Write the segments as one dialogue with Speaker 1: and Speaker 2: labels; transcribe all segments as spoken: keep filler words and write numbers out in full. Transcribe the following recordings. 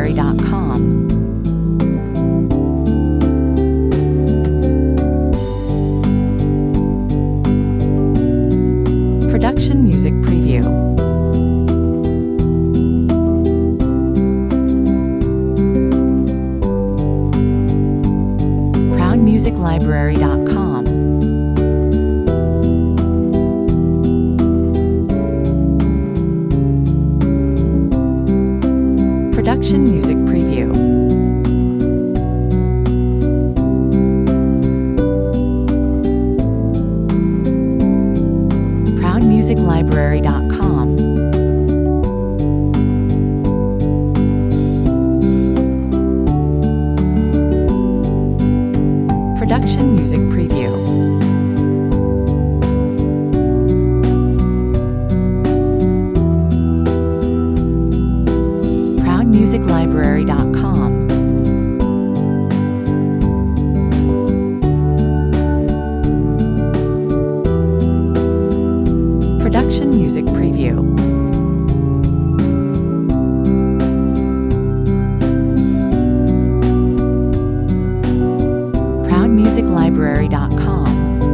Speaker 1: library dot com. Production Music Preview. proud music library dot com. Production Music Preview. proud music library dot com. Production Music Preview. proud music library dot com. Production Music Preview. proud music library dot com.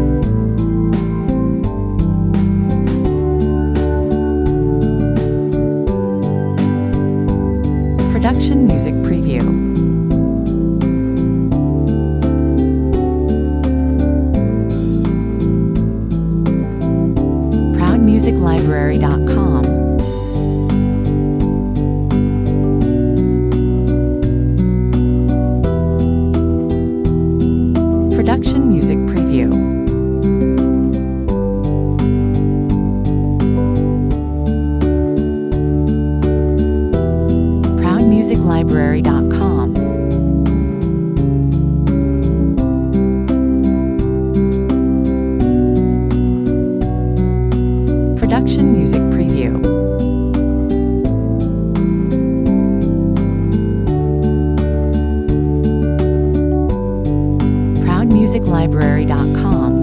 Speaker 1: Production Music Preview. proud music library dot com. Production Music Preview. proud music library dot com. Production Music Preview. proud music library dot com.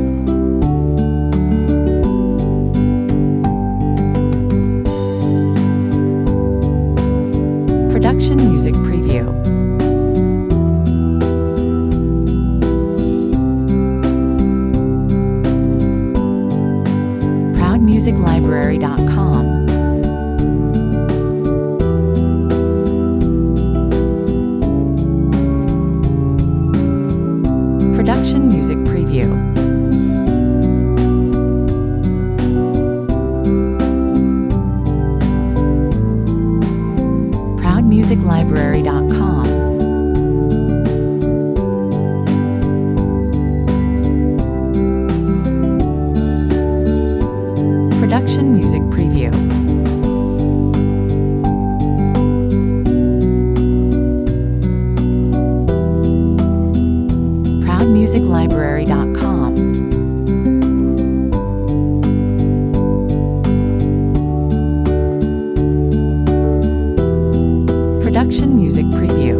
Speaker 1: Production Music Preview. proud music library dot com. Production Music Preview. proud music library dot com. Production Music Preview. proud music library dot com. Production Music Preview.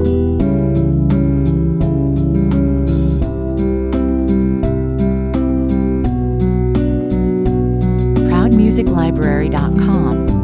Speaker 1: proud music library dot com.